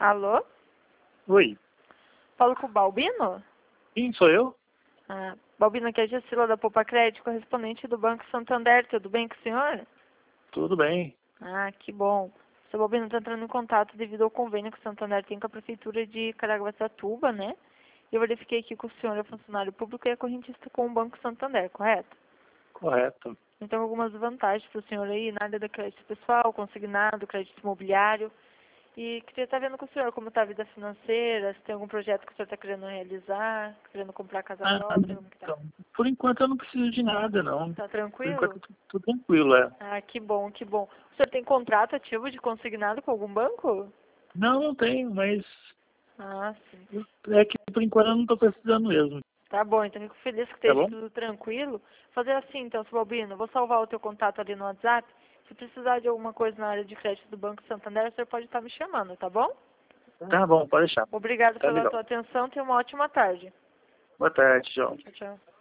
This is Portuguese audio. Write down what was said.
Alô? Oi. Falo com o Balbino? Sim, sou eu? Balbino, aqui é a Gessila da Poupa Crédito, correspondente do Banco Santander. Tudo bem com o senhor? Tudo bem. Que bom. Seu Balbino está entrando em contato devido ao convênio que o Santander tem com a Prefeitura de Caraguatatuba, né? Eu verifiquei aqui que o senhor é funcionário público e é correntista com o Banco Santander, correto? Correto. Então, algumas vantagens para o senhor aí na área da crédito pessoal, consignado, crédito imobiliário. E queria estar vendo com o senhor como está a vida financeira, se tem algum projeto que o senhor está querendo realizar, querendo comprar casa própria, como que tá? Então, por enquanto eu não preciso de nada, não. Tá Por tranquilo? enquanto tudo tranquilo, é. Que bom, que bom. O senhor tem contrato ativo de consignado com algum banco? Não, não tenho, mas Sim. é que por enquanto eu não estou precisando mesmo. Tá bom, então fico feliz que Tá esteja bom? tudo tranquilo. Fazer assim, então, seu Balbino, vou salvar o teu contato ali no WhatsApp. Se precisar de alguma coisa na área de crédito do Banco Santander, o senhor pode estar me chamando, tá bom? Tá bom, pode deixar. Obrigado Tá pela legal. tua atenção, tenha uma ótima tarde. Boa tarde, João. Tchau, tchau.